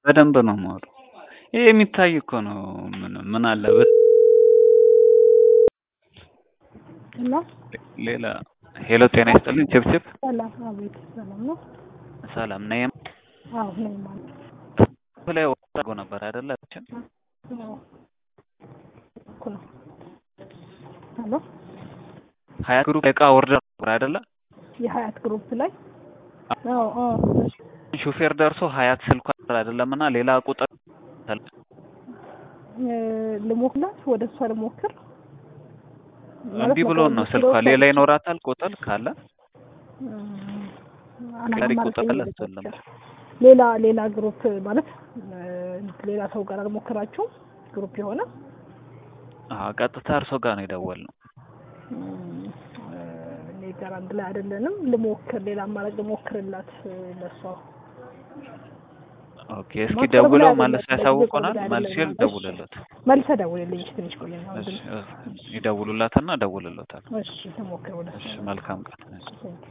በደንብ ነው የማወራው። ይሄ የሚታይ እኮ ነው። ምን አለበት እና ሌላ ሄሎ ጤና ይስጥልኝ ችብችብ ሰላም አቤት ሰላም ነው። ሰላም ነኝ። አዎ ነኝ ማለት ላይ ወጣጎ ነበር አይደለ? ነው እኮ ነው። ሄሎ ሀያት ግሩፕ እቃ ኦርደር ነበር አይደለ? የሀያት ግሩፕ ላይ አዎ ሹፌር ደርሶ ሀያት ስልኳ አይደለምና ሌላ ቁጥር ልሞክላት ወደ እሷ ልሞክር እንዲህ ብሎ ነው ስልኳ ሌላ ይኖራታል ቁጥር ካለ ቁጥር አላስተለም ሌላ ግሩፕ ማለት ሌላ ሰው ጋር አልሞከራችሁ ግሩፕ የሆነ ቀጥታ እርሶ ጋር ነው የደወልነው። እኔ ጋር አንድ ላይ አይደለንም። ልሞክር ሌላ አማራጭ ልሞክርላት ለሷ። ኦኬ እስኪ ደውለው ማለት ያሳውቁናል። መልሼ ልደውልለት። መልሰ ደውልልኝ ትንሽ ቆየና ይደውሉላትና ደውልለታል። እሺ ተሞክረው። እሺ መልካም ቀን።